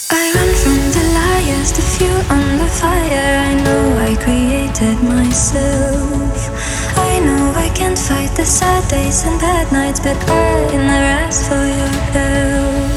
I run from the liars, the fuel on the fire. I know I created myself. I know I can't fight the sad days and bad nights, but I never asked for your help.